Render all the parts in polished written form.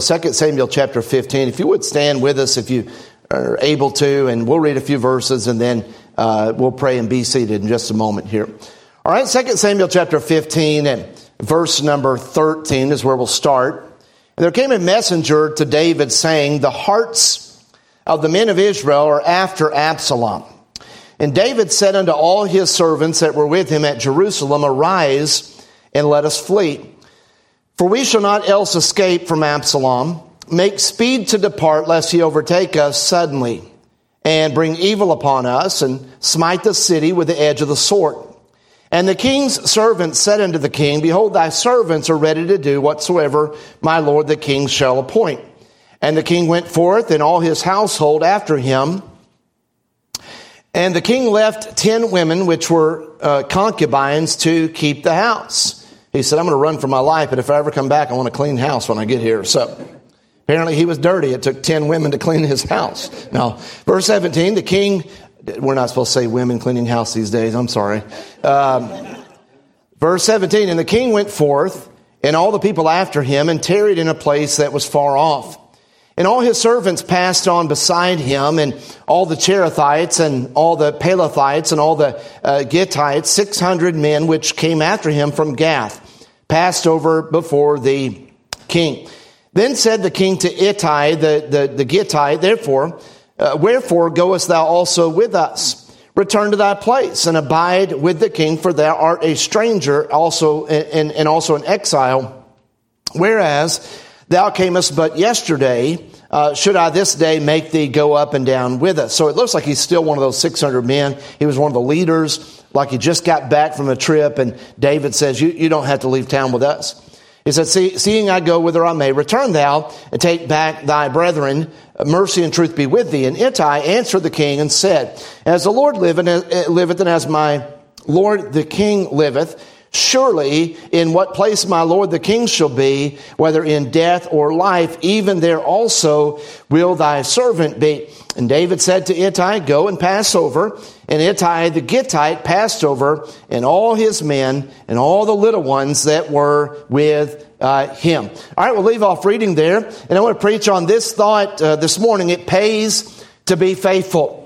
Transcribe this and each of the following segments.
2 Samuel chapter 15. If you would stand with us if you are able to, and we'll read a few verses and then we'll pray and be seated in just a moment here. All right, 2 Samuel chapter 15 and verse number 13 is where we'll start. And there came a messenger to David saying, the hearts of the men of Israel are after Absalom. And David said unto all his servants that were with him at Jerusalem, arise and let us flee. For we shall not else escape from Absalom. Make speed to depart, lest he overtake us suddenly, and bring evil upon us, and smite the city with the edge of the sword. And the king's servants said unto the king, behold, thy servants are ready to do whatsoever my lord the king shall appoint. And the king went forth, and all his household after him. And the king left 10 women, which were concubines, to keep the house. He said, I'm going to run for my life, but if I ever come back, I want a clean house when I get here. So apparently he was dirty. It took 10 women to clean his house. Now, verse 17, the king, we're not supposed to say women cleaning house these days. I'm sorry. Verse 17, and the king went forth, and all the people after him, and tarried in a place that was far off. And all his servants passed on beside him, and all the Cherethites, and all the Pelethites, and all the Gittites, 600 men which came after him from Gath, passed over before the king. Then said the king to Ittai, the Gittite, therefore, wherefore goest thou also with us? Return to thy place, and abide with the king, for thou art a stranger also, and also an exile. Whereas thou camest but yesterday, should I this day make thee go up and down with us? So it looks like he's still one of those 600 men. He was one of the leaders, like he just got back from a trip, and David says, you don't have to leave town with us. He said, seeing I go whither I may, return thou and take back thy brethren. Mercy and truth be with thee. And Ittai answered the king and said, as the Lord liveth, and as my Lord the king liveth, surely in what place my lord the king shall be, whether in death or life, even there also will thy servant be. And David said to Ittai, go and pass over. And Ittai the Gittite passed over, and all his men, and all the little ones that were with him. All right, we'll leave off reading there. And I want to preach on this thought this morning. It pays to be faithful.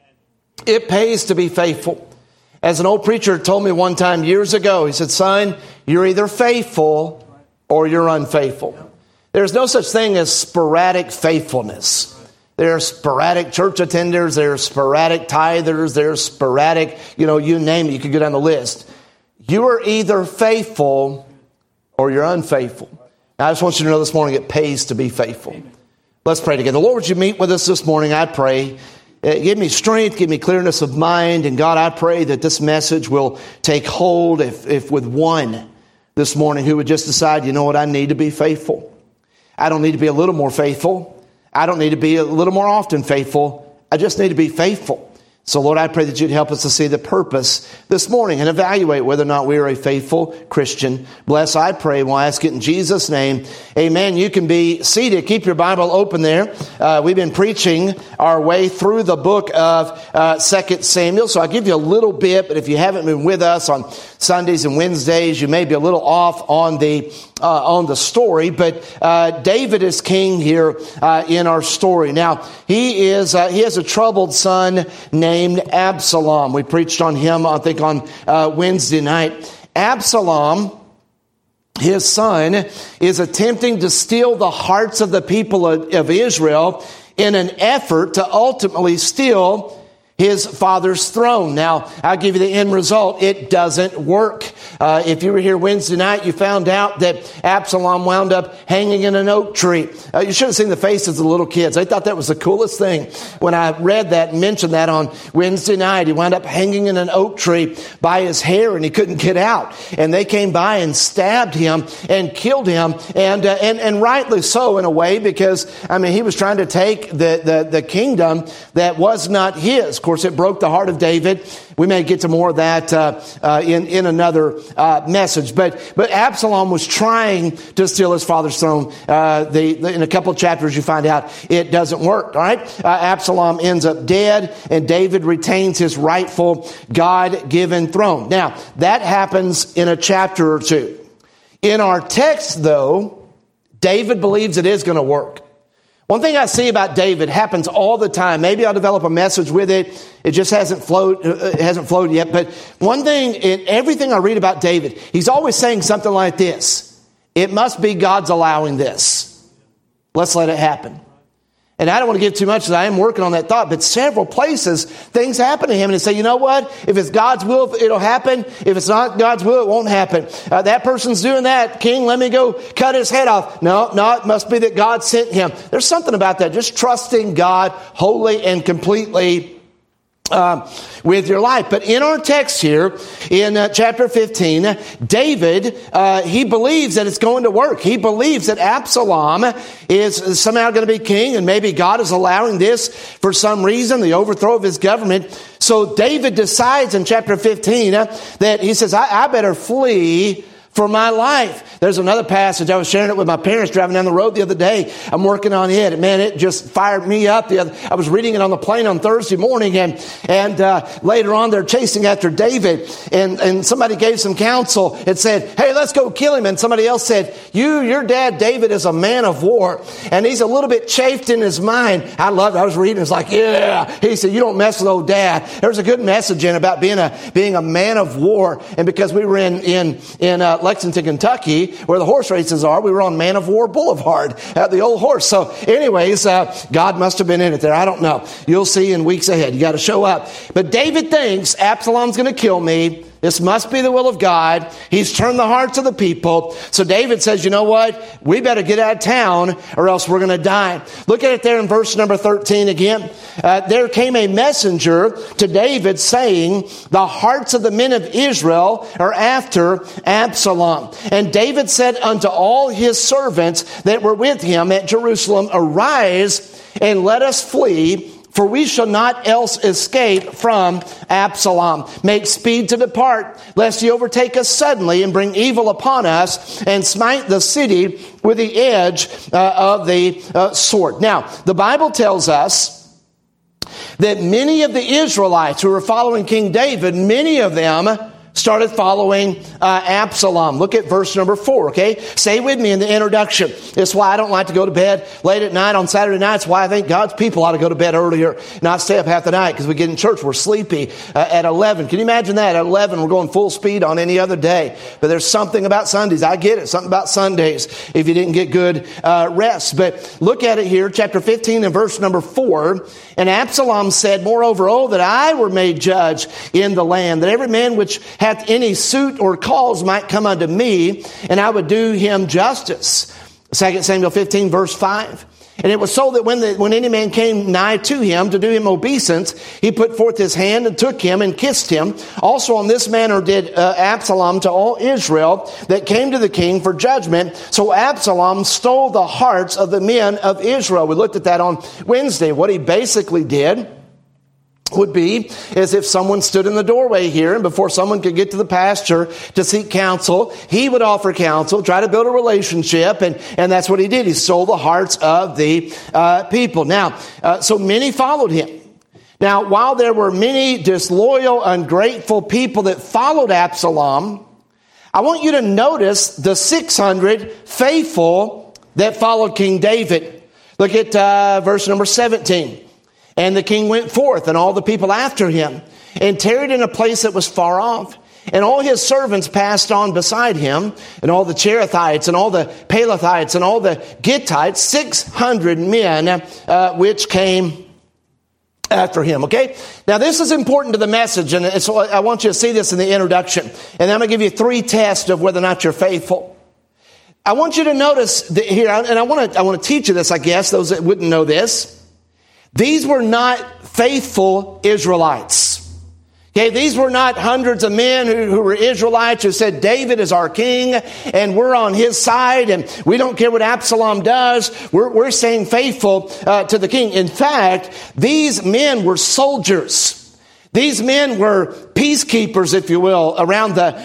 It pays to be faithful. As an old preacher told me one time years ago, he said, son, you're either faithful or you're unfaithful. There's no such thing as sporadic faithfulness. There are sporadic church attenders, there are sporadic tithers, there's sporadic, you name it, you could go down the list. You are either faithful or you're unfaithful. Now, I just want you to know this morning it pays to be faithful. Let's pray together. Lord, would you meet with us this morning, I pray. Give me strength, give me clearness of mind. And God, I pray that this message will take hold if with one this morning who would just decide, you know what, I need to be faithful. I don't need to be a little more faithful. I don't need to be a little more often faithful. I just need to be faithful. So, Lord, I pray that you'd help us to see the purpose this morning and evaluate whether or not we are a faithful Christian. Bless, I pray. We'll ask it in Jesus' name. Amen. You can be seated. Keep your Bible open there. We've been preaching our way through the book of 2 Samuel. So I'll give you a little bit, but if you haven't been with us on Sundays and Wednesdays, you may be a little off on the story. But David is king here in our story. Now, he has a troubled son named Absalom. We preached on him, I think, on Wednesday night. Absalom, his son, is attempting to steal the hearts of the people of Israel in an effort to ultimately steal his father's throne. Now, I'll give you the end result. It doesn't work. If you were here Wednesday night, you found out that Absalom wound up hanging in an oak tree. You should have seen the faces of the little kids. They thought that was the coolest thing. When I read that and mentioned that on Wednesday night, he wound up hanging in an oak tree by his hair and he couldn't get out. And they came by and stabbed him and killed him. And rightly so in a way, because, he was trying to take the kingdom that was not his. Of course, it broke the heart of David. We may get to more of that in another message. But Absalom was trying to steal his father's throne. In a couple of chapters, you find out it doesn't work. All right, Absalom ends up dead, and David retains his rightful God-given throne. Now, that happens in a chapter or two. In our text, though, David believes it is going to work. One thing I see about David happens all the time. Maybe I'll develop a message with it. It just hasn't flowed yet. But one thing in everything I read about David, he's always saying something like this: it must be God's allowing this. Let's let it happen. And I don't want to give too much, because I am working on that thought, but several places, things happen to him, and he say, you know what? If it's God's will, it'll happen. If it's not God's will, it won't happen. That person's doing that. King, let me go cut his head off. No, it must be that God sent him. There's something about that. Just trusting God wholly and completely with your life. But in our text here, in chapter 15, David, he believes that it's going to work. He believes that Absalom is somehow going to be king, and maybe God is allowing this for some reason, the overthrow of his government. So David decides in chapter 15 that he says, I better flee for my life. There's another passage. I was sharing it with my parents driving down the road the other day. I'm working on it. And man, it just fired me up. I was reading it on the plane on Thursday morning, and later on they're chasing after David, and somebody gave some counsel. It said, hey, let's go kill him. And somebody else said, your dad David is a man of war, and he's a little bit chafed in his mind. I loved it. I was reading. It's like, yeah. He said, you don't mess with old dad. There's a good message in about being a man of war. And because we were in Lexington, Kentucky, where the horse races are, we were on Man of War Boulevard at the Old Horse. So anyways, God must have been in it there. I don't know. You'll see in weeks ahead. You got to show up. But David thinks Absalom's going to kill me. This must be the will of God. He's turned the hearts of the people. So David says, you know what? We better get out of town or else we're going to die. Look at it there in verse number 13 again. There came a messenger to David saying, the hearts of the men of Israel are after Absalom. And David said unto all his servants that were with him at Jerusalem, arise and let us flee, for we shall not else escape from Absalom. Make speed to depart, lest he overtake us suddenly and bring evil upon us and smite the city with the edge of the sword. Now, the Bible tells us that many of the Israelites who were following King David, many of them started following Absalom. Look at verse number 4, okay? Stay with me in the introduction. This is why I don't like to go to bed late at night on Saturday nights. Why I think God's people ought to go to bed earlier, not stay up half the night, because we get in church, we're sleepy at 11. Can you imagine that? At 11, we're going full speed on any other day. But there's something about Sundays. I get it. Something about Sundays if you didn't get good rest. But look at it here, chapter 15 and verse number 4. And Absalom said, moreover, oh, that I were made judge in the land, that every man which hath any suit or cause might come unto me, and I would do him justice. 2 Samuel 15, verse 5. And it was so that when any man came nigh to him to do him obeisance, he put forth his hand and took him and kissed him. Also on this manner did Absalom to all Israel that came to the king for judgment. So Absalom stole the hearts of the men of Israel. We looked at that on Wednesday. What he basically did would be as if someone stood in the doorway here, and before someone could get to the pasture to seek counsel, he would offer counsel, try to build a relationship, and that's what he did. He stole the hearts of the people. Now, so many followed him. Now, while there were many disloyal, ungrateful people that followed Absalom, I want you to notice the 600 faithful that followed King David. Look at verse number 17. And the king went forth, and all the people after him, and tarried in a place that was far off. And all his servants passed on beside him, and all the Cherethites, and all the Pelethites, and all the Gittites, 600 men which came after him. Okay? Now this is important to the message, and so I want you to see this in the introduction. And then I'm going to give you 3 tests of whether or not you're faithful. I want you to notice here, and I want to teach you this, I guess, those that wouldn't know this. These were not faithful Israelites. Okay, these were not hundreds of men who were Israelites who said, David is our king and we're on his side and we don't care what Absalom does. We're staying faithful to the king. In fact, these men were soldiers. These men were peacekeepers, if you will, around the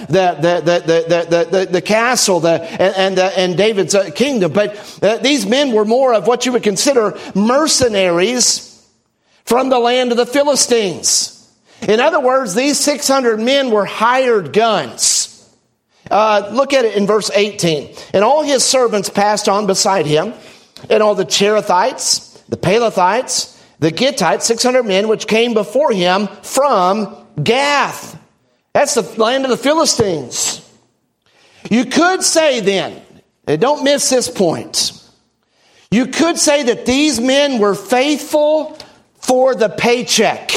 castle and David's kingdom. But these men were more of what you would consider mercenaries from the land of the Philistines. In other words, these 600 men were hired guns. Look at it in verse 18. And all his servants passed on beside him, and all the Cherethites, the Pelethites, the Gittites, 600 men, which came before him from Gath. That's the land of the Philistines. You could say then, and don't miss this point, you could say that these men were faithful for the paycheck.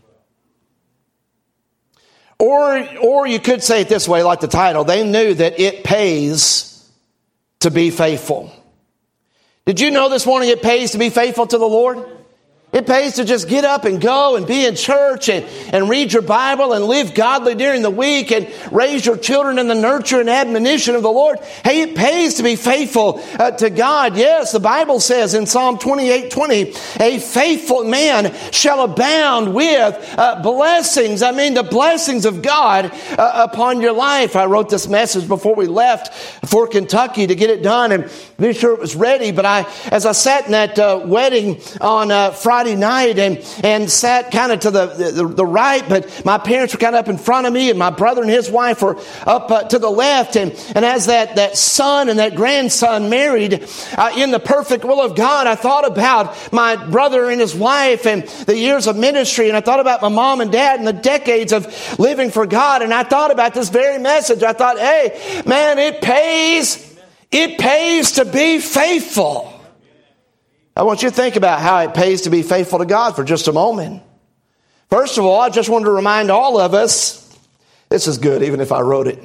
Or you could say it this way, like the title, they knew that it pays to be faithful. Did you know this morning it pays to be faithful to the Lord? It pays to just get up and go and be in church and read your Bible and live godly during the week and raise your children in the nurture and admonition of the Lord. Hey, it pays to be faithful to God. Yes, the Bible says in Psalm 28:20, a faithful man shall abound with blessings. I mean, the blessings of God upon your life. I wrote this message before we left for Kentucky to get it done and be sure it was ready. But as I sat in that wedding on Friday night and sat kind of to the right, but my parents were kind of up in front of me, and my brother and his wife were up to the left. And as that son and that grandson married in the perfect will of God, I thought about my brother and his wife and the years of ministry, and I thought about my mom and dad and the decades of living for God, and I thought about this very message. I thought, hey, man, it pays to be faithful. I want you to think about how it pays to be faithful to God for just a moment. First of all, I just want to remind all of us, this is good even if I wrote it.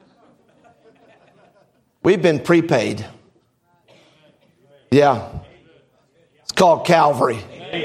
We've been prepaid. Yeah. It's called Calvary.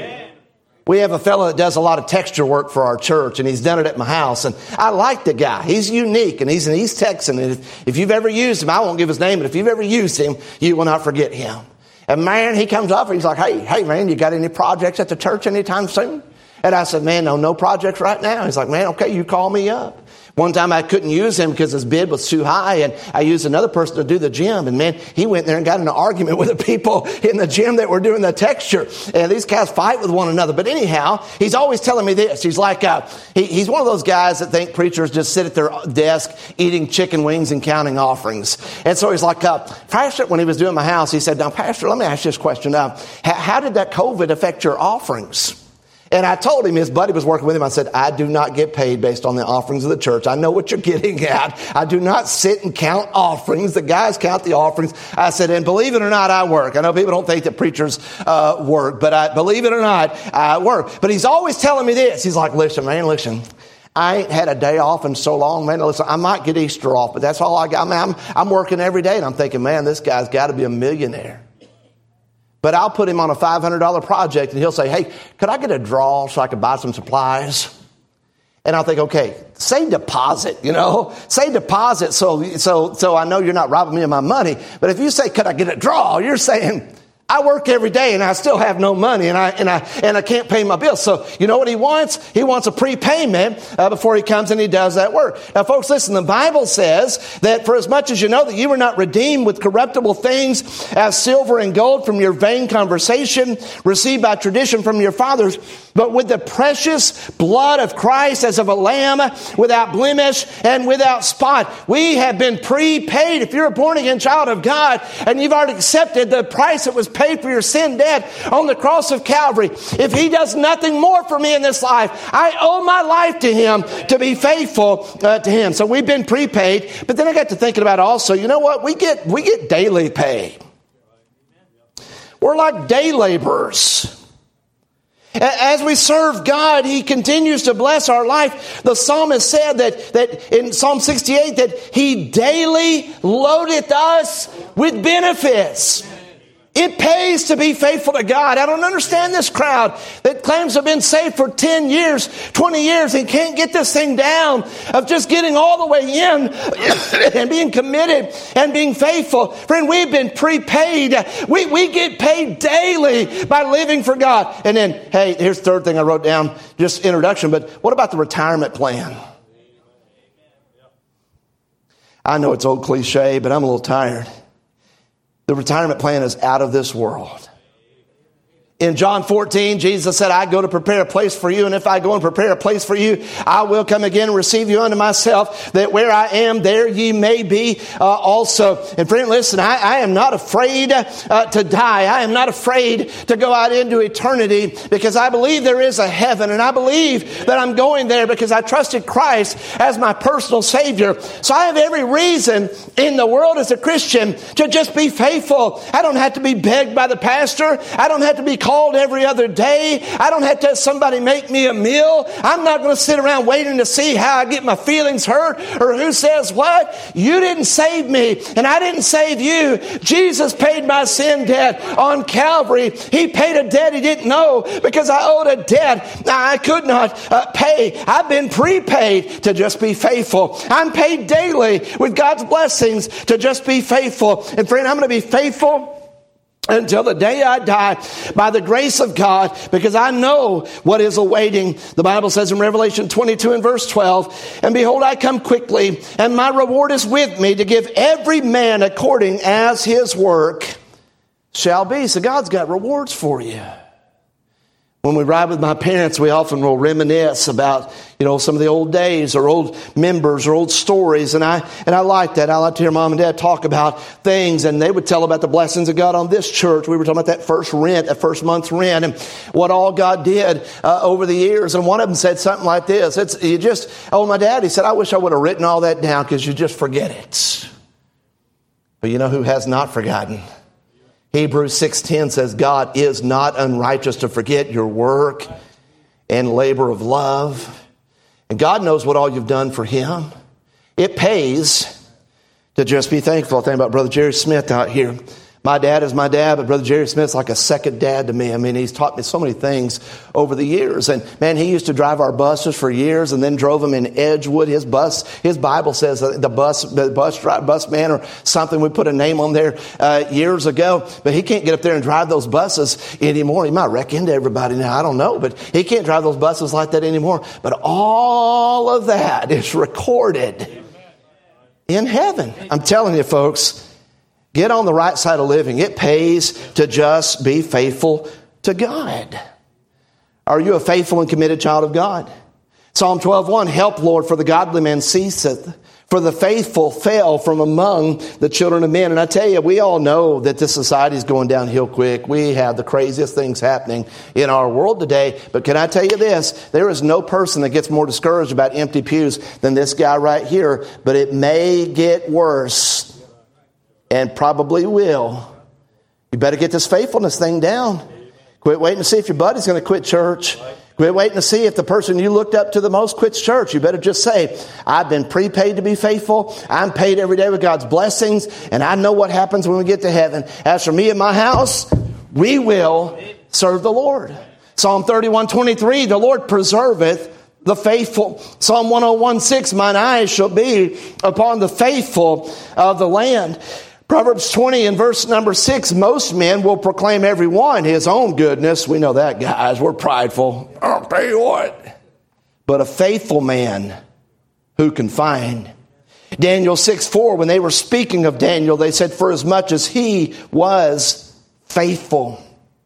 We have a fellow that does a lot of texture work for our church, and he's done it at my house. And I like the guy. He's unique, and he's an East Texan. And if you've ever used him, I won't give his name, but if you've ever used him, you will not forget him. And man, he comes up and he's like, hey man, you got any projects at the church anytime soon? And I said, man, no projects right now. He's like, man, okay, you call me up. One time I couldn't use him because his bid was too high, and I used another person to do the gym. And man, he went there and got in an argument with the people in the gym that were doing the texture. And these guys fight with one another. But anyhow, he's always telling me this. He's like, he's one of those guys that think preachers just sit at their desk eating chicken wings and counting offerings. And so he's like, Pastor, when he was doing my house, he said, now, Pastor, let me ask you this question. How did that COVID affect your offerings? And I told him, his buddy was working with him, I said, I do not get paid based on the offerings of the church. I know what you're getting at. I do not sit and count offerings. The guys count the offerings. I said, and believe it or not, I work. I know people don't think that preachers work, but believe it or not, I work. But he's always telling me this. He's like, listen, I ain't had a day off in so long, man. Listen, I might get Easter off, but that's all I got. I mean, I'm working every day, and I'm thinking, man, this guy's got to be a millionaire. But I'll put him on a $500 project, and he'll say, hey, could I get a draw so I could buy some supplies? And I'll think, okay, say deposit, say deposit so I know you're not robbing me of my money. But if you say, could I get a draw? You're saying, I work every day and I still have no money and I can't pay my bills. So you know what he wants? He wants a prepayment before he comes and he does that work. Now, folks, listen, the Bible says that for as much as you know that you were not redeemed with corruptible things as silver and gold from your vain conversation received by tradition from your fathers, but with the precious blood of Christ as of a lamb without blemish and without spot. We have been prepaid. If you're a born again child of God and you've already accepted the price that was paid for your sin debt on the cross of Calvary, if he does nothing more for me in this life, I owe my life to him to be faithful to him. So we've been prepaid. But then I got to thinking about also, you know what? We get daily pay. We're like day laborers. As we serve God, he continues to bless our life. The psalmist said that in Psalm 68 that he daily loadeth us with benefits. It pays to be faithful to God. I don't understand this crowd that claims to have been saved for 10 years, 20 years, and can't get this thing down of just getting all the way in and being committed and being faithful. Friend, we've been prepaid. We get paid daily by living for God. And then, hey, here's the third thing I wrote down, just introduction, but what about the retirement plan? I know it's old cliche, but I'm a little tired. The retirement plan is out of this world. In John 14, Jesus said, I go to prepare a place for you, and if I go and prepare a place for you, I will come again and receive you unto myself, that where I am, there ye may be also. And friend, listen, I am not afraid to die. I am not afraid to go out into eternity, because I believe there is a heaven, and I believe that I'm going there because I trusted Christ as my personal Savior. So I have every reason in the world as a Christian to just be faithful. I don't have to be begged by the pastor. I don't have to be called every other day. I don't have to have somebody make me a meal. I'm not going to sit around waiting to see how I get my feelings hurt or who says what. You didn't save me, and I didn't save you. Jesus paid my sin debt on Calvary. He paid a debt he didn't know because I owed a debt I could not pay. I've been prepaid to just be faithful. I'm paid daily with God's blessings to just be faithful. And friend, I'm going to be faithful until the day I die by the grace of God, because I know what is awaiting. The Bible says in Revelation 22 and verse 12, and behold, I come quickly, and my reward is with me to give every man according as his work shall be. So God's got rewards for you. When we ride with my parents, we often will reminisce about, some of the old days or old members or old stories. And I like that. I like to hear Mom and Dad talk about things, and they would tell about the blessings of God on this church. We were talking about that first month's rent, and what all God did over the years. And one of them said something like this. My dad, he said, I wish I would have written all that down, because you just forget it. But you know who has not forgotten? Hebrews 6:10 says, God is not unrighteous to forget your work and labor of love. And God knows what all you've done for Him. It pays to just be thankful. I think about Brother Jerry Smith out here. My dad is my dad, but Brother Jerry Smith's like a second dad to me. I mean, he's taught me so many things over the years. And man, he used to drive our buses for years, and then drove them in Edgewood. His Bible says the bus man or something. We put a name on there years ago, but he can't get up there and drive those buses anymore. He might wreck into everybody now. I don't know, but he can't drive those buses like that anymore. But all of that is recorded in heaven. I'm telling you, folks. Get on the right side of living. It pays to just be faithful to God. Are you a faithful and committed child of God? Psalm 12:1, help, Lord, for the godly man ceaseth, for the faithful fell from among the children of men. And I tell you, we all know that this society is going downhill quick. We have the craziest things happening in our world today. But can I tell you this? There is no person that gets more discouraged about empty pews than this guy right here. But it may get worse. And probably will. You better get this faithfulness thing down. Quit waiting to see if your buddy's going to quit church. Quit waiting to see if the person you looked up to the most quits church. You better just say, I've been prepaid to be faithful. I'm paid every day with God's blessings. And I know what happens when we get to heaven. As for me and my house, we will serve the Lord. Psalm 31:23, the Lord preserveth the faithful. Psalm 101:6, mine eyes shall be upon the faithful of the land. Proverbs 20 and verse number 6, most men will proclaim every one his own goodness. We know that, guys. We're prideful. I'll tell you what. But a faithful man who can find. Daniel 6:4, when they were speaking of Daniel, they said, for as much as he was faithful.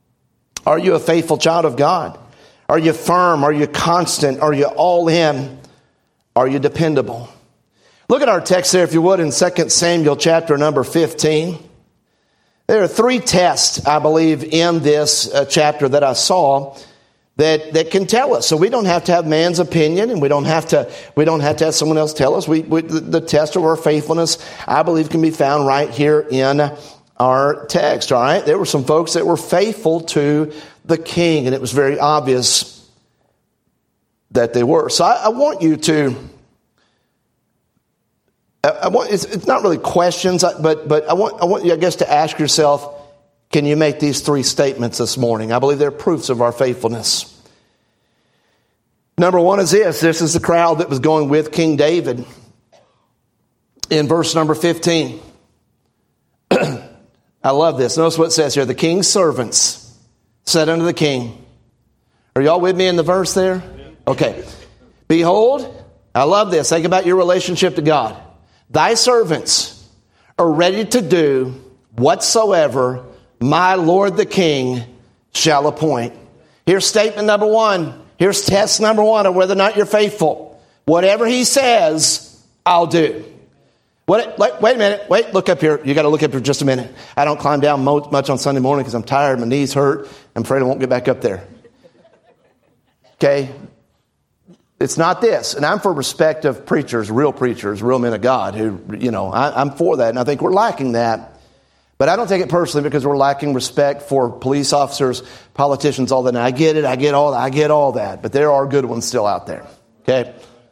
Are you a faithful child of God? Are you firm? Are you constant? Are you all in? Are you dependable? Look at our text there, if you would, in 2 Samuel chapter number 15. There are 3 tests, I believe, in this chapter that I saw that can tell us. So we don't have to have man's opinion, and we don't have to have someone else tell us. The test of our faithfulness, I believe, can be found right here in our text. All right, there were some folks that were faithful to the king, and it was very obvious that they were. So I want you to. It's not really questions, but I want you, I guess, to ask yourself, can you make these 3 statements this morning? I believe they're proofs of our faithfulness. Number 1 is this. This is the crowd that was going with King David. In verse number 15. I love this. Notice what it says here. The king's servants said unto the king. Are y'all with me in the verse there? Okay. Behold, I love this. Think about your relationship to God. Thy servants are ready to do whatsoever my Lord the King shall appoint. Here's statement number one. Here's test number one of whether or not you're faithful. Whatever he says, I'll do. Wait a minute. Wait, look up here. You got to look up here just a minute. I don't climb down much on Sunday morning because I'm tired. My knees hurt. I'm afraid I won't get back up there. Okay? It's not this. And I'm for respect of preachers, real men of God who, I'm for that. And I think we're lacking that. But I don't take it personally because we're lacking respect for police officers, politicians, all that. And I get it. I get all that. But there are good ones still out there. Okay?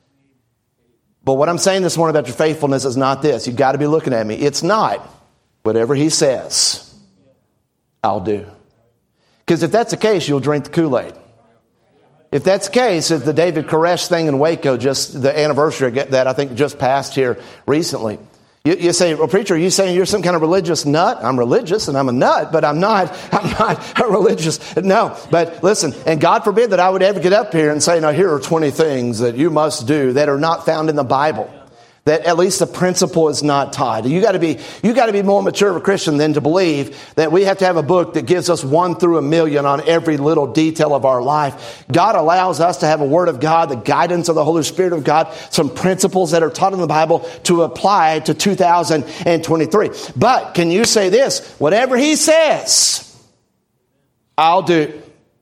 But what I'm saying this morning about your faithfulness is not this. You've got to be looking at me. It's not whatever he says, I'll do. Because if that's the case, you'll drink the Kool-Aid. If that's the case, if the David Koresh thing in Waco, just the anniversary that I think just passed here recently, you say, well, preacher, are you saying you're some kind of religious nut? I'm religious and I'm a nut, but I'm not a religious. No, but listen, and God forbid that I would ever get up here and say, now here are 20 things that you must do that are not found in the Bible. That at least the principle is not taught. You got to be more mature of a Christian than to believe that we have to have a book that gives us 1 through 1,000,000 on every little detail of our life. God allows us to have a Word of God, the guidance of the Holy Spirit of God, some principles that are taught in the Bible to apply to 2023. But can you say this? Whatever he says, I'll do.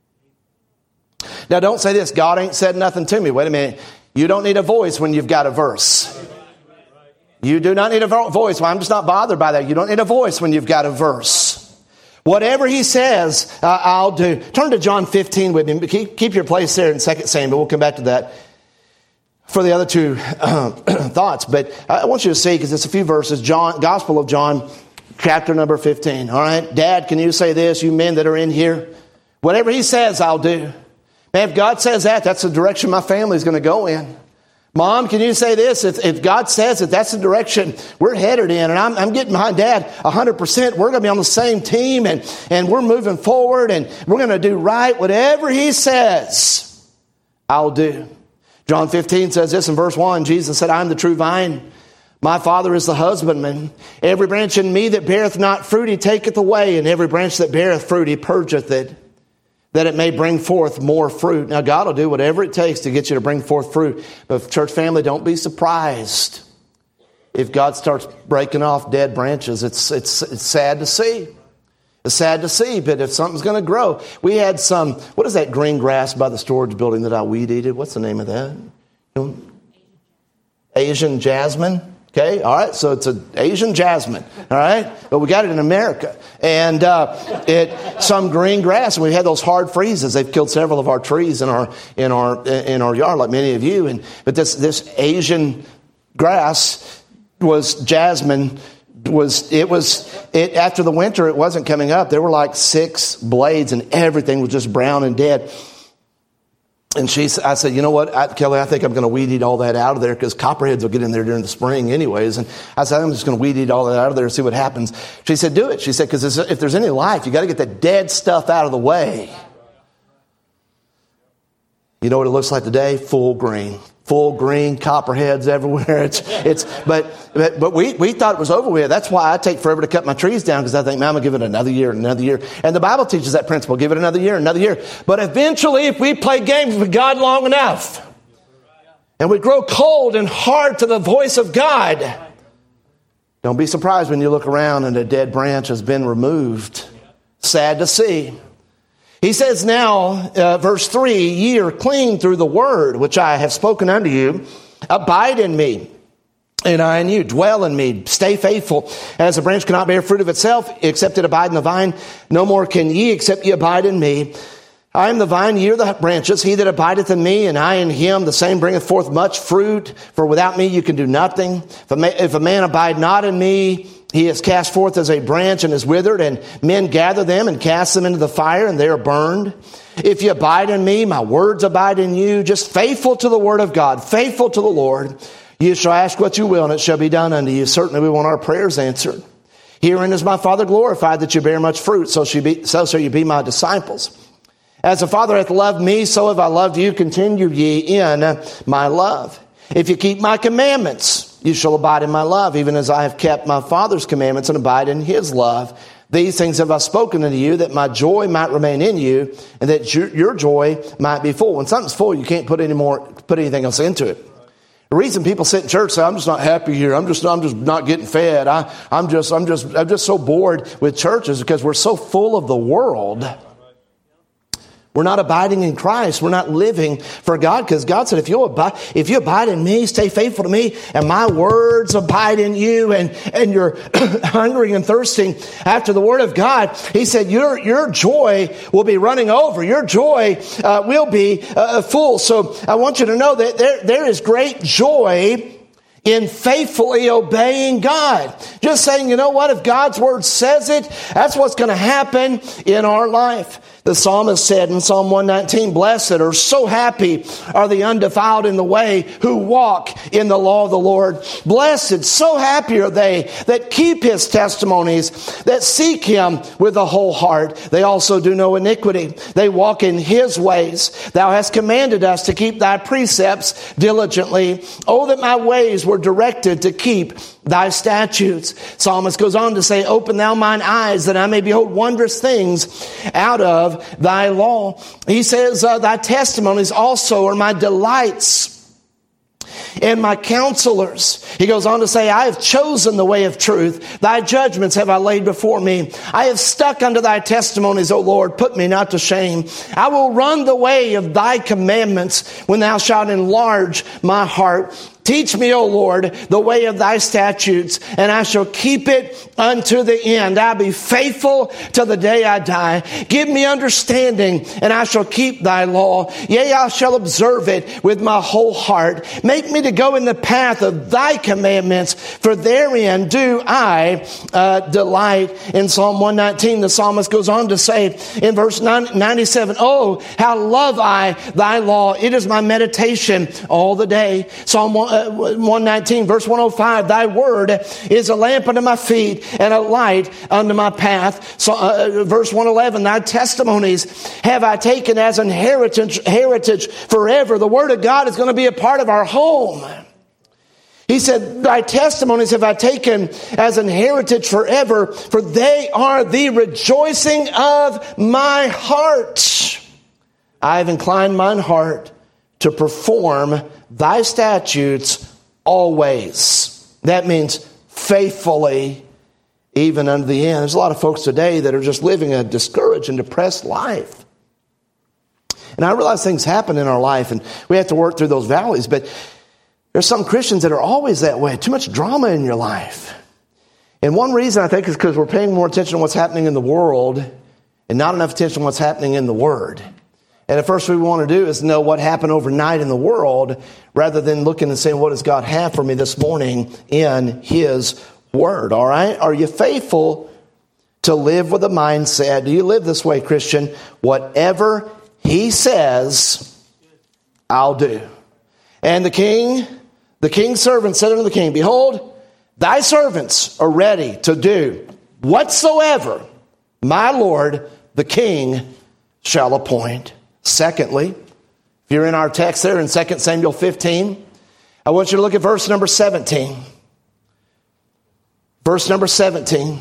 Now don't say this. God ain't said nothing to me. Wait a minute. You don't need a voice when you've got a verse. You do not need a voice. Well, I'm just not bothered by that. You don't need a voice when you've got a verse. Whatever he says, I'll do. Turn to John 15 with me. Keep your place there in 2 Samuel. We'll come back to that for the other two thoughts. But I want you to see, because it's a few verses, Gospel of John, chapter number 15. All right? Dad, can you say this, you men that are in here? Whatever he says, I'll do. Man, if God says that, that's the direction my family's going to go in. Mom, can you say this? If God says it, that's the direction we're headed in. And I'm getting behind Dad 100%. We're going to be on the same team and we're moving forward and we're going to do right. Whatever he says, I'll do. John 15 says this in verse 1. Jesus said, I'm the true vine. My Father is the husbandman. Every branch in me that beareth not fruit, he taketh away. And every branch that beareth fruit, he purgeth it, that it may bring forth more fruit. Now, God will do whatever it takes to get you to bring forth fruit. But church family, don't be surprised if God starts breaking off dead branches. It's sad to see. It's sad to see, but if something's going to grow. We had what is that green grass by the storage building that I weed-eated? What's the name of that? Asian jasmine. Okay, all right, so it's an Asian jasmine, all right? But we got it in America. And some green grass, and we had those hard freezes. They've killed several of our trees in our yard, like many of you. But this Asian grass was jasmine. After the winter, it wasn't coming up. There were like 6 blades, and everything was just brown and dead. And I said, you know what, Kelly, I think I'm going to weed eat all that out of there because copperheads will get in there during the spring anyways. And I said, I'm just going to weed eat all that out of there and see what happens. She said, do it. She said, because if there's any life, you got to get the dead stuff out of the way. You know what it looks like today? Full green, copperheads everywhere. But we thought it was over with. That's why I take forever to cut my trees down, because I think, man, I'm going to give it another year. And the Bible teaches that principle. Give it another year. But eventually, if we play games with God long enough, and we grow cold and hard to the voice of God, don't be surprised when you look around and a dead branch has been removed. Sad to see. He says now, verse 3, ye are clean through the word which I have spoken unto you. Abide in me, and I in you. Dwell in me. Stay faithful. As a branch cannot bear fruit of itself, except it abide in the vine, no more can ye, except ye abide in me. I am the vine, ye are the branches. He that abideth in me, and I in him, the same bringeth forth much fruit. For without me you can do nothing. If a man abide not in me, he is cast forth as a branch and is withered, and men gather them and cast them into the fire, and they are burned. If you abide in me, my words abide in you. Just faithful to the word of God, faithful to the Lord. You shall ask what you will, and it shall be done unto you. Certainly we want our prayers answered. Herein is my Father glorified, that you bear much fruit, so shall you be my disciples. As the Father hath loved me, so have I loved you. Continue ye in my love. If you keep my commandments, you shall abide in my love, even as I have kept my Father's commandments and abide in his love. These things have I spoken unto you, that my joy might remain in you, and that your joy might be full. When something's full, you can't put anything else into it. The reason people sit in church and say, I'm just not happy here. I'm just not getting fed. I'm just so bored with churches because we're so full of the world. We're not abiding in Christ. We're not living for God, because God said, if you abide in me, stay faithful to me, and my words abide in you, and you're hungering and thirsting after the word of God, he said, your joy will be running over. Your joy will be full. So I want you to know that there is great joy in faithfully obeying God. Just saying, you know what? If God's word says it, that's what's going to happen in our life. The psalmist said in Psalm 119, blessed or so happy are the undefiled in the way who walk in the law of the Lord. Blessed, so happy are they that keep his testimonies, that seek him with the whole heart. They also do no iniquity. They walk in his ways. Thou hast commanded us to keep thy precepts diligently. Oh, that my ways were directed to keep thy statutes. Psalmist goes on to say, open thou mine eyes that I may behold wondrous things out of thy law. He says, thy testimonies also are my delights and my counselors. He goes on to say, I have chosen the way of truth. Thy judgments have I laid before me. I have stuck unto thy testimonies, O Lord. Put me not to shame. I will run the way of thy commandments when thou shalt enlarge my heart. Teach me, O Lord, the way of thy statutes, and I shall keep it unto the end. I'll be faithful till the day I die. Give me understanding, and I shall keep thy law. Yea, I shall observe it with my whole heart. Make me to go in the path of thy commandments, for therein do I delight. In Psalm 119, the psalmist goes on to say in verse 97, oh, how love I thy law. It is my meditation all the day. Psalm 119, verse 105, thy word is a lamp unto my feet and a light unto my path. So, verse 111, thy testimonies have I taken as an heritage forever. The word of God is going to be a part of our home. He said, thy testimonies have I taken as an heritage forever, for they are the rejoicing of my heart. I have inclined mine heart to perform thy statutes always. That means faithfully, even unto the end. There's a lot of folks today that are just living a discouraged and depressed life. And I realize things happen in our life and we have to work through those valleys, but there's some Christians that are always that way. Too much drama in your life. And one reason I think is because we're paying more attention to what's happening in the world and not enough attention to what's happening in the Word. And the first thing we want to do is know what happened overnight in the world rather than looking and saying, what does God have for me this morning in his word? All right. Are you faithful to live with a mindset? Do you live this way, Christian? Whatever he says, I'll do. And the king's servant said unto the king, behold, thy servants are ready to do whatsoever my Lord, the king, shall appoint. Secondly, if you're in our text there in 2 Samuel 15, I want you to look at verse number 17. Verse number 17.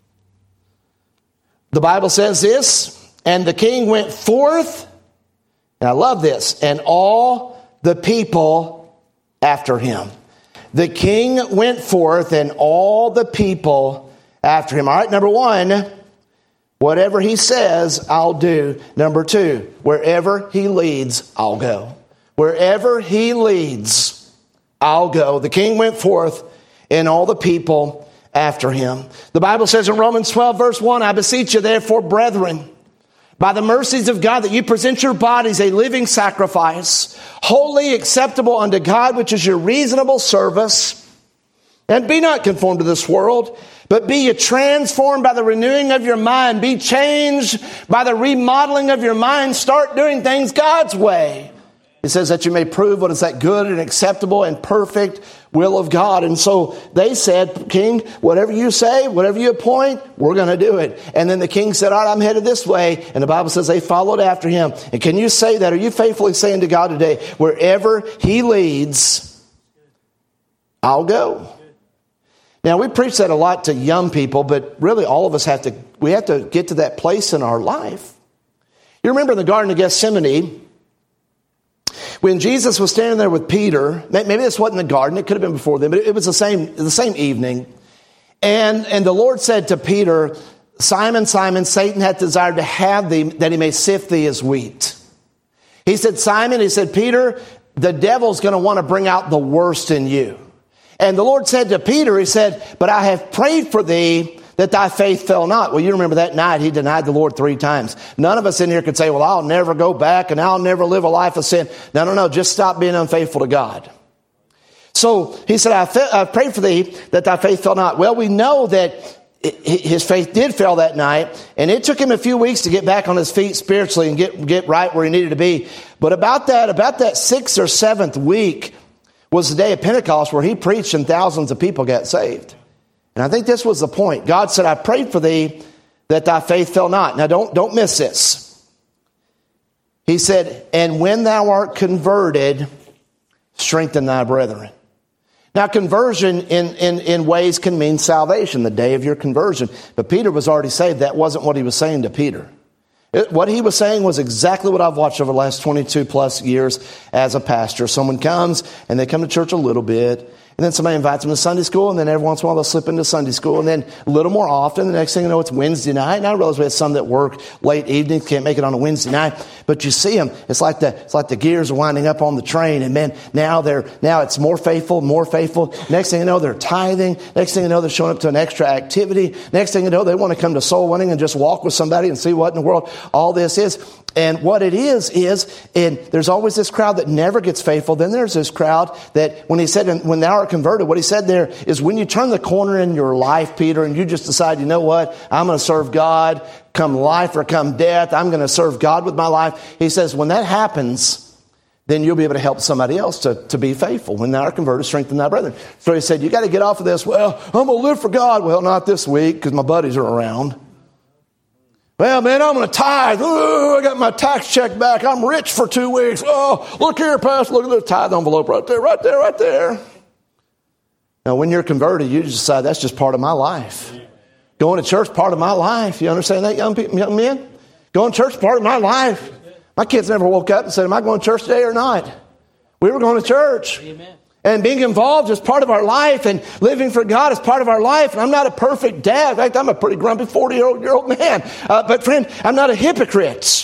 The Bible says this, and the king went forth, and I love this, and all the people after him. The king went forth, and all the people after him. All right, number one, whatever he says, I'll do. Number two, wherever he leads, I'll go. Wherever he leads, I'll go. The king went forth and all the people after him. The Bible says in Romans 12, verse 1, I beseech you therefore, brethren, by the mercies of God, that you present your bodies a living sacrifice, wholly acceptable unto God, which is your reasonable service. And be not conformed to this world, but be ye transformed by the renewing of your mind. Be changed by the remodeling of your mind. Start doing things God's way. It says that you may prove what is that good and acceptable and perfect will of God. And so they said, King, whatever you say, whatever you appoint, we're going to do it. And then the king said, all right, I'm headed this way. And the Bible says they followed after him. And can you say that? Are you faithfully saying to God today, wherever he leads, I'll go? Now, we preach that a lot to young people, but really all of us have to get to that place in our life. You remember in the Garden of Gethsemane, when Jesus was standing there with Peter, maybe this wasn't the garden, it could have been before then, but it was the same evening. And the Lord said to Peter, Simon, Simon, Satan hath desired to have thee, that he may sift thee as wheat. He said, Simon, he said, Peter, the devil's going to want to bring out the worst in you. And the Lord said to Peter, he said, but I have prayed for thee that thy faith fail not. Well, you remember that night he denied the Lord 3 times. None of us in here could say, well, I'll never go back and I'll never live a life of sin. No. Just stop being unfaithful to God. So he said, I prayed for thee that thy faith fail not. Well, we know that his faith did fail that night, and it took him a few weeks to get back on his feet spiritually and get right where he needed to be. But about that 6th or 7th week was the day of Pentecost, where he preached and thousands of people got saved. And I think this was the point. God said, I prayed for thee that thy faith fail not. Now don't miss this. He said, and when thou art converted, strengthen thy brethren. Now, conversion in ways can mean salvation, the day of your conversion. But Peter was already saved. That wasn't what he was saying to Peter. What he was saying was exactly what I've watched over the last 22 plus years as a pastor. Someone comes and they come to church a little bit, and then somebody invites them to Sunday school, and then every once in a while they'll slip into Sunday school, and then a little more often, the next thing you know, it's Wednesday night. And I realize we have some that work late evenings, can't make it on a Wednesday night, but you see them. It's like the gears are winding up on the train, and man, now it's more faithful. Next thing you know, they're tithing. Next thing you know, they're showing up to an extra activity. Next thing you know, they want to come to soul winning and just walk with somebody and see what in the world all this is. And what it is, and there's always this crowd that never gets faithful. Then there's this crowd that when he said, when thou art converted, what he said there is when you turn the corner in your life, Peter, and you just decide, you know what, I'm going to serve God, come life or come death. I'm going to serve God with my life. He says, when that happens, then you'll be able to help somebody else to be faithful. When thou art converted, strengthen thy brethren. So he said, you got to get off of this. Well, I'm going to live for God. Well, not this week because my buddies are around. Well, man, I'm going to tithe. Oh, I got my tax check back. I'm rich for 2 weeks. Oh, look here, Pastor. Look at the tithe envelope right there. Now, when you're converted, you decide that's just part of my life. Going to church, part of my life. You understand that, young men? Going to church, part of my life. My kids never woke up and said, am I going to church today or not? We were going to church. Amen. And being involved is part of our life, and living for God is part of our life. And I'm not a perfect dad. In fact, I'm a pretty grumpy 40-year-old man. But friend, I'm not a hypocrite.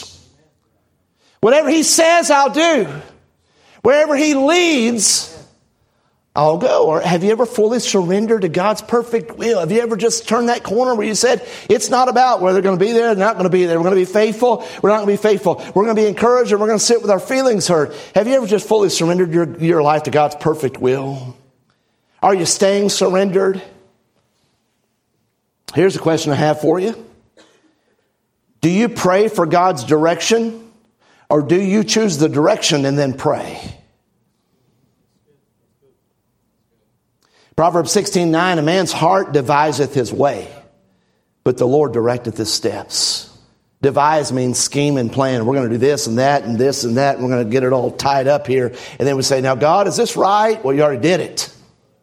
Whatever he says, I'll do. Wherever he leads, I'll go. Or have you ever fully surrendered to God's perfect will? Have you ever just turned that corner where you said, it's not about whether they're going to be there or not going to be there. We're going to be faithful. We're not going to be faithful. We're going to be encouraged, and we're going to sit with our feelings hurt. Have you ever just fully surrendered your life to God's perfect will? Are you staying surrendered? Here's a question I have for you. Do you pray for God's direction, or do you choose the direction and then pray? Proverbs 16:9, a man's heart deviseth his way, but the Lord directeth his steps. Devise means scheme and plan. We're going to do this and that and this and that. And we're going to get it all tied up here. And then we say, now, God, is this right? Well, you already did it.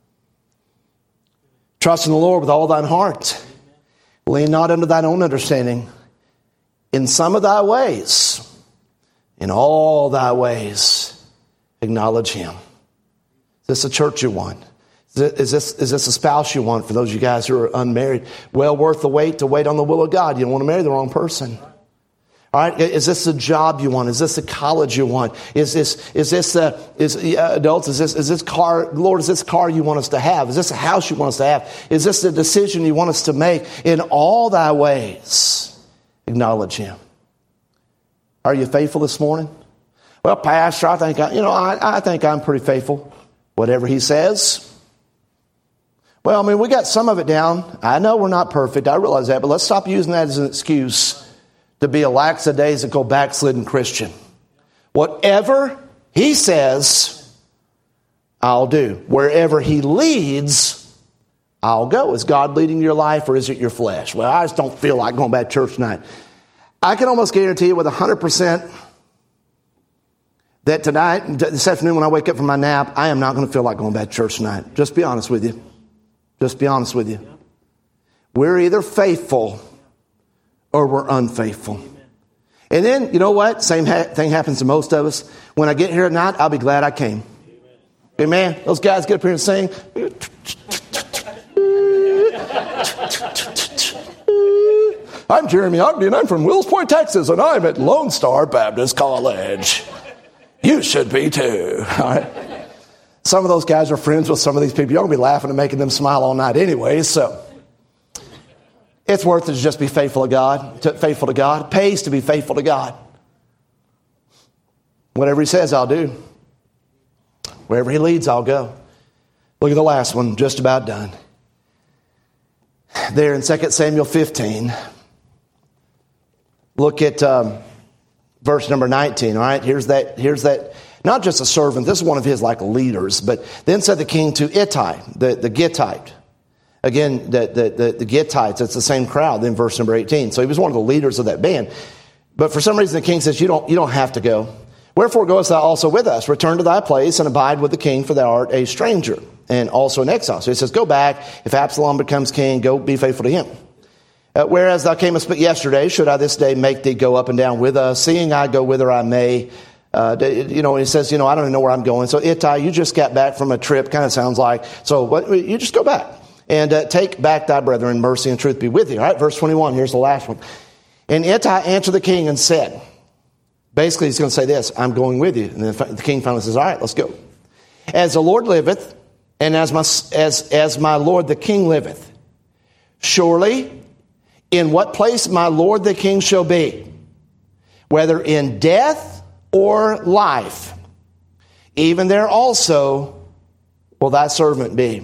Trust in the Lord with all thine heart. Lean not unto thine own understanding. In some of thy ways, in all thy ways, acknowledge him. Is this a church you want? Is this a spouse you want, for those of you guys who are unmarried? Well worth the wait to wait on the will of God. You don't want to marry the wrong person. All right. Is this a job you want? Is this a college you want? Adults, is this car, Lord, is this car you want us to have? Is this a house you want us to have? Is this the decision you want us to make? In all thy ways, acknowledge him. Are you faithful this morning? Well, Pastor, I think I'm pretty faithful. Whatever he says. Well, I mean, we got some of it down. I know we're not perfect. I realize that. But let's stop using that as an excuse to be a lackadaisical, backslidden Christian. Whatever he says, I'll do. Wherever he leads, I'll go. Is God leading your life, or is it your flesh? Well, I just don't feel like going back to church tonight. I can almost guarantee you with 100% that tonight, this afternoon when I wake up from my nap, I am not going to feel like going back to church tonight. Just be honest with you. Just be honest with you. We're either faithful or we're unfaithful. And then, you know what? Same thing happens to most of us. When I get here at night, I'll be glad I came. Amen. Those guys get up here and sing. I'm Jeremy Ogden, and I'm from Wills Point, Texas, and I'm at Lone Star Baptist College. You should be too. All right. Some of those guys are friends with some of these people. You're going to be laughing and making them smile all night anyway, so it's worth it to just be faithful to God. Faithful to God. It pays to be faithful to God. Whatever He says, I'll do. Wherever He leads, I'll go. Look at the last one, just about done. There in 2 Samuel 15. Look at verse number 19, all right? Here's that, not just a servant, this is one of his like leaders, but then said the king to Ittai, the Gittite. Again, the Gittites, it's the same crowd in verse number 18. So he was one of the leaders of that band. But for some reason the king says, you don't have to go. Wherefore goest thou also with us? Return to thy place and abide with the king, for thou art a stranger and also an exile. So he says, go back. If Absalom becomes king, go be faithful to him. Whereas thou camest but yesterday, should I this day make thee go up and down with us, seeing I go whither I may. And he says, I don't even know where I'm going. So Ittai, you just got back from a trip, kind of sounds like. So you just go back and take back thy brethren, mercy and truth be with you. All right, verse 21, here's the last one. And Ittai answered the king and said, basically he's going to say this, I'm going with you. And then the king finally says, all right, let's go. As the Lord liveth, and as my Lord the king liveth, surely in what place my Lord the king shall be, whether in death or life, even there also will thy servant be.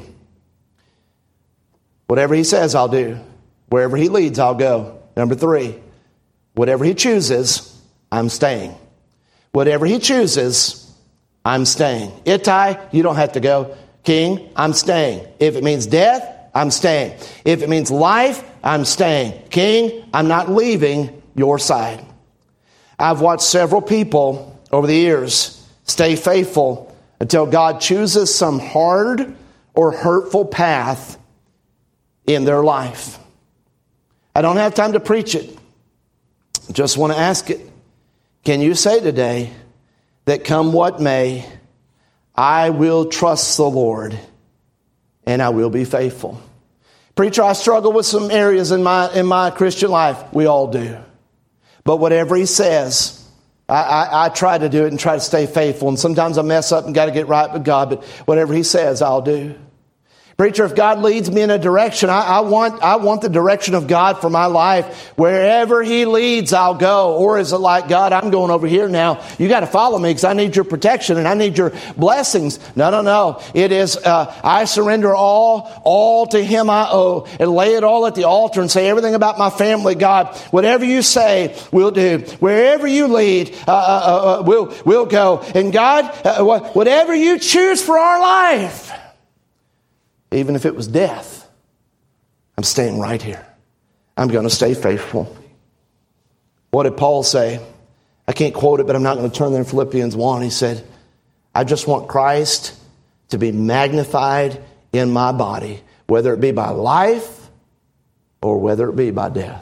Whatever he says, I'll do. Wherever he leads, I'll go. Number 3, whatever he chooses, I'm staying. Whatever he chooses, I'm staying. Ittai, you don't have to go. King, I'm staying. If it means death, I'm staying. If it means life, I'm staying. King, I'm not leaving your side. I've watched several people over the years stay faithful until God chooses some hard or hurtful path in their life. I don't have time to preach it. Just want to ask it. Can you say today that come what may, I will trust the Lord and I will be faithful? Preacher, I struggle with some areas in my Christian life. We all do. But whatever he says, I try to do it and try to stay faithful. And sometimes I mess up and got to get right with God. But whatever he says, I'll do. Preacher, if God leads me in a direction, I want the direction of God for my life. Wherever he leads, I'll go. Or is it like, God, I'm going over here now. You got to follow me because I need your protection and I need your blessings. No. It is, I surrender all to him I owe, and lay it all at the altar and say everything about my family. God, whatever you say, we'll do. Wherever you lead, we'll go. And God, whatever you choose for our life, even if it was death, I'm staying right here. I'm going to stay faithful. What did Paul say? I can't quote it, but I'm not going to turn there in Philippians 1. He said, I just want Christ to be magnified in my body, whether it be by life or whether it be by death.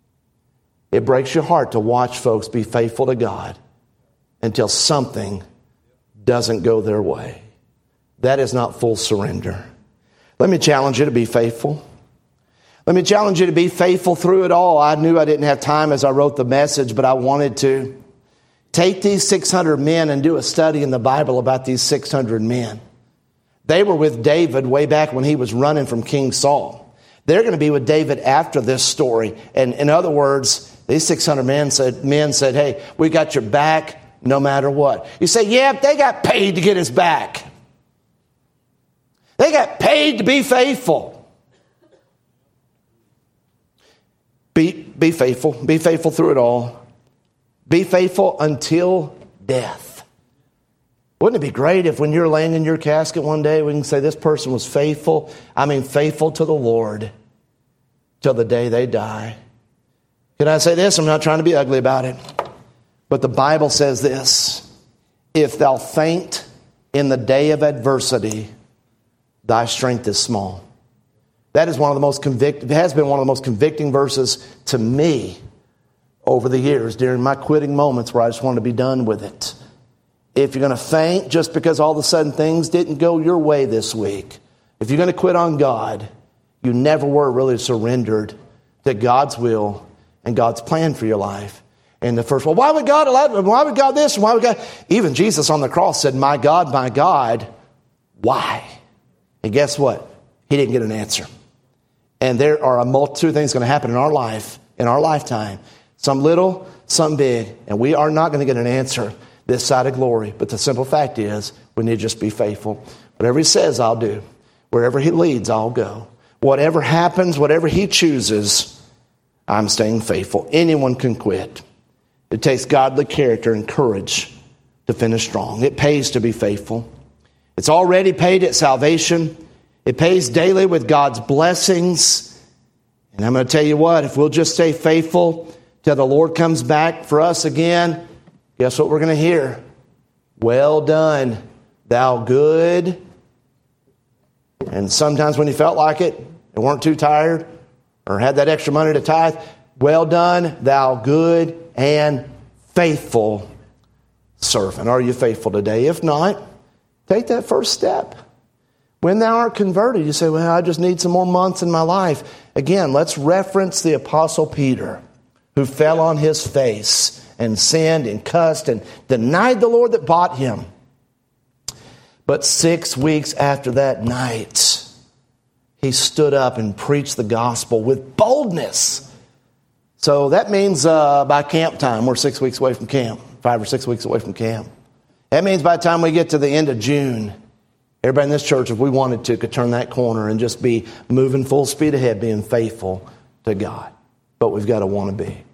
It breaks your heart to watch folks be faithful to God until something doesn't go their way. That is not full surrender. Let me challenge you to be faithful. Let me challenge you to be faithful through it all. I knew I didn't have time as I wrote the message, but I wanted to. Take these 600 men and do a study in the Bible about these 600 men. They were with David way back when he was running from King Saul. They're going to be with David after this story. And in other words, these 600 men said, hey, we got your back no matter what. You say, yeah, they got paid to get his back. They got paid to be faithful. Be faithful. Be faithful through it all. Be faithful until death. Wouldn't it be great if when you're laying in your casket one day, we can say this person was faithful. Faithful to the Lord till the day they die. Can I say this? I'm not trying to be ugly about it. But the Bible says this. If thou faint in the day of adversity, thy strength is small. That is it has been one of the most convicting verses to me over the years during my quitting moments where I just wanted to be done with it. If you're going to faint just because all of a sudden things didn't go your way this week, if you're going to quit on God, you never were really surrendered to God's will and God's plan for your life. And the first, well, why would God allow it? Why would God this? And why would God? Even Jesus on the cross said, my God, why? And guess what? He didn't get an answer. And there are a multitude of things going to happen in our life, in our lifetime. Some little, some big. And we are not going to get an answer this side of glory. But the simple fact is, we need to just be faithful. Whatever He says, I'll do. Wherever He leads, I'll go. Whatever happens, whatever He chooses, I'm staying faithful. Anyone can quit. It takes godly character and courage to finish strong. It pays to be faithful. It's already paid at salvation. It pays daily with God's blessings. And I'm going to tell you what, if we'll just stay faithful till the Lord comes back for us again, guess what we're going to hear? Well done, thou good. And sometimes when you felt like it, and weren't too tired, or had that extra money to tithe, well done, thou good and faithful servant. Are you faithful today? If not, take that first step. When thou art converted, you say, well, I just need some more months in my life. Again, let's reference the Apostle Peter, who fell on his face and sinned and cussed and denied the Lord that bought him. But 6 weeks after that night, he stood up and preached the gospel with boldness. So that means by camp time, we're 6 weeks away from camp, 5 or 6 weeks away from camp. That means by the time we get to the end of June, everybody in this church, if we wanted to, could turn that corner and just be moving full speed ahead, being faithful to God. But we've got to want to be.